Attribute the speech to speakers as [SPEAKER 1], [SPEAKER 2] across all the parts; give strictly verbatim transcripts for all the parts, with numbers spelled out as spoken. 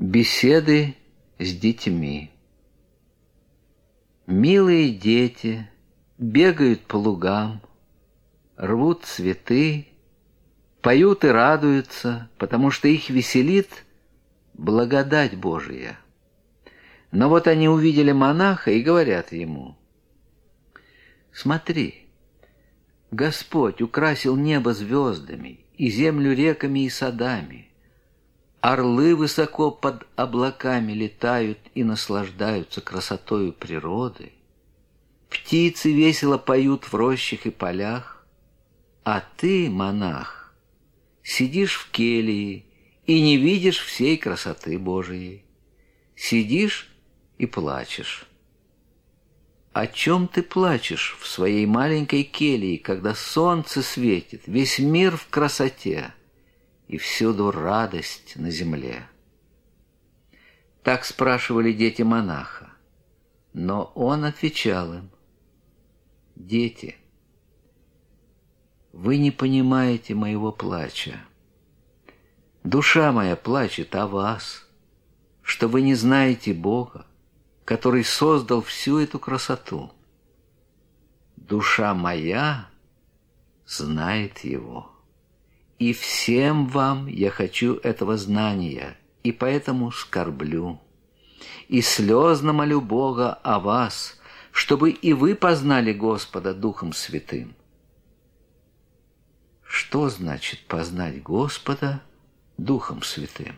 [SPEAKER 1] Беседы с детьми. Милые дети бегают по лугам, рвут цветы, поют и радуются, потому что их веселит благодать Божия. Но вот они увидели монаха и говорят ему: «Смотри, Господь украсил небо звездами и землю реками и садами. Орлы высоко под облаками летают и наслаждаются красотою природы. Птицы весело поют в рощах и полях. А ты, монах, сидишь в келье и не видишь всей красоты Божией. Сидишь и плачешь. О чем ты плачешь в своей маленькой келье, когда солнце светит, весь мир в красоте и всюду радость на земле?» Так спрашивали дети монаха, но он отвечал им: «Дети, вы не понимаете моего плача. Душа моя плачет о вас, что вы не знаете Бога, который создал всю эту красоту. Душа моя знает Его. И всем вам я хочу этого знания, и поэтому скорблю. И слезно молю Бога о вас, чтобы и вы познали Господа Духом Святым». Что значит познать Господа Духом Святым?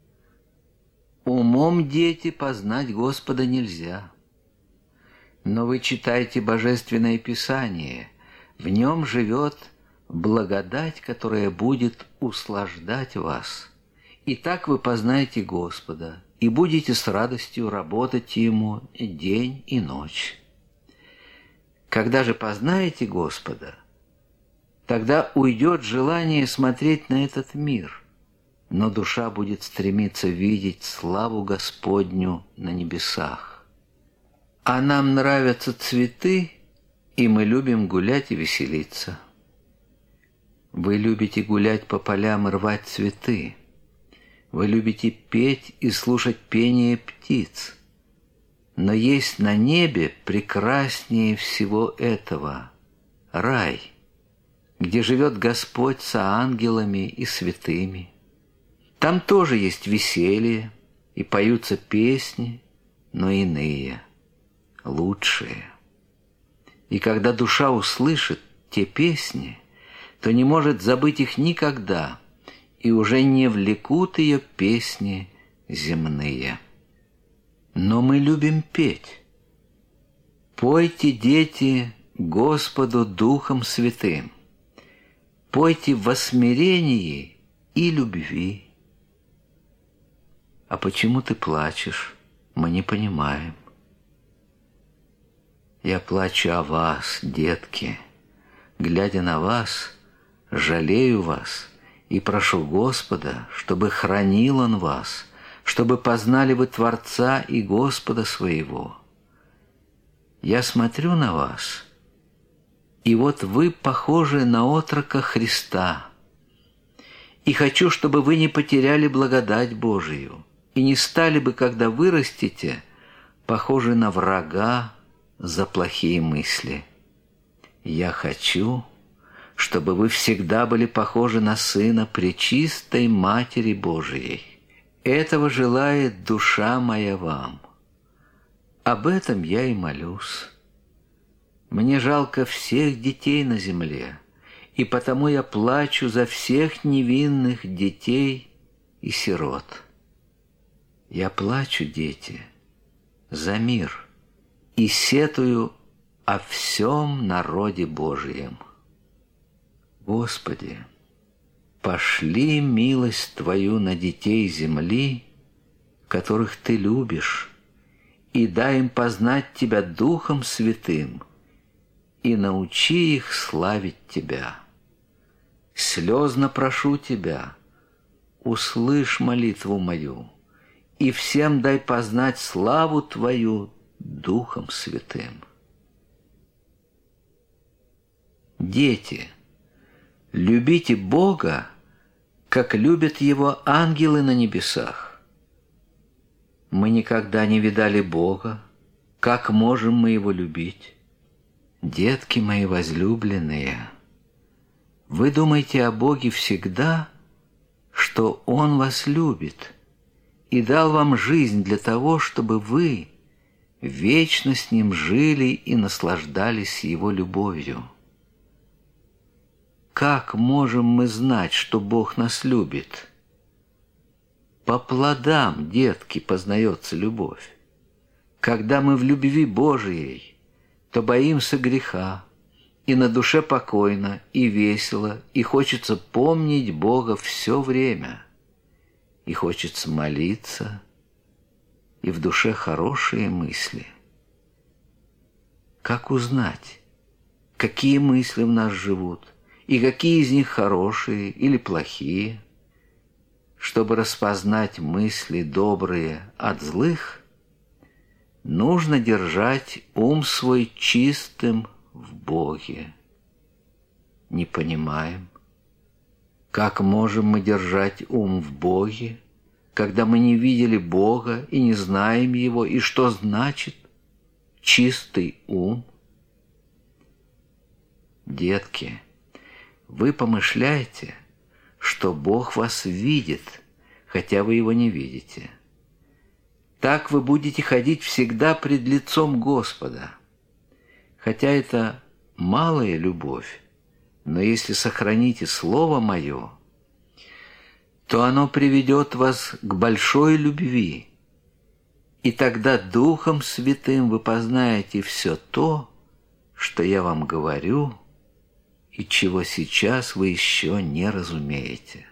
[SPEAKER 1] Умом, дети, познать Господа нельзя. Но вы читайте Божественное Писание, в нем живет благодать, которая будет услаждать вас. И так вы познаете Господа и будете с радостью работать Ему день и ночь. Когда же познаете Господа, тогда уйдет желание смотреть на этот мир, но душа будет стремиться видеть славу Господню на небесах. А нам нравятся цветы, и мы любим гулять и веселиться. Вы любите гулять по полям и рвать цветы. Вы любите петь и слушать пение птиц. Но есть на небе прекраснее всего этого — рай, где живет Господь со ангелами и святыми. Там тоже есть веселье и поются песни, но иные, лучшие. И когда душа услышит те песни, то не может забыть их никогда, и уже не влекут ее песни земные. Но мы любим петь. Пойте, дети, Господу Духом Святым. Пойте в смирении и любви. А почему ты плачешь, мы не понимаем. Я плачу о вас, детки. Глядя на вас, жалею вас и прошу Господа, чтобы хранил Он вас, чтобы познали вы Творца и Господа своего. Я смотрю на вас, и вот вы похожи на отрока Христа, и хочу, чтобы вы не потеряли благодать Божию и не стали бы, когда вырастете, похожи на врага за плохие мысли. Я хочу, чтобы вы всегда были похожи на Сына Пречистой Матери Божией. Этого желает душа моя вам. Об этом я и молюсь. Мне жалко всех детей на земле, и потому я плачу за всех невинных детей и сирот. Я плачу, дети, за мир и сетую о всем народе Божием. Господи, пошли милость Твою на детей земли, которых Ты любишь, и дай им познать Тебя Духом Святым, и научи их славить Тебя. Слезно прошу Тебя, услышь молитву мою, и всем дай познать славу Твою Духом Святым. Дети, любите Бога, как любят Его ангелы на небесах. Мы никогда не видали Бога. Как можем мы Его любить? Детки мои возлюбленные, вы думаете о Боге всегда, что Он вас любит и дал вам жизнь для того, чтобы вы вечно с Ним жили и наслаждались Его любовью. Как можем мы знать, что Бог нас любит? По плодам, детки, познается любовь. Когда мы в любви Божией, то боимся греха, и на душе покойно, и весело, и хочется помнить Бога все время, и хочется молиться, и в душе хорошие мысли. Как узнать, какие мысли в нас живут, и какие из них хорошие или плохие? Чтобы распознать мысли добрые от злых, нужно держать ум свой чистым в Боге. Не понимаем, как можем мы держать ум в Боге, когда мы не видели Бога и не знаем Его, и что значит чистый ум? Детки, вы помышляете, что Бог вас видит, хотя вы Его не видите. Так вы будете ходить всегда пред лицом Господа. Хотя это малая любовь, но если сохраните Слово Мое, то оно приведет вас к большой любви, и тогда Духом Святым вы познаете все то, что я вам говорю, и чего сейчас вы еще не разумеете.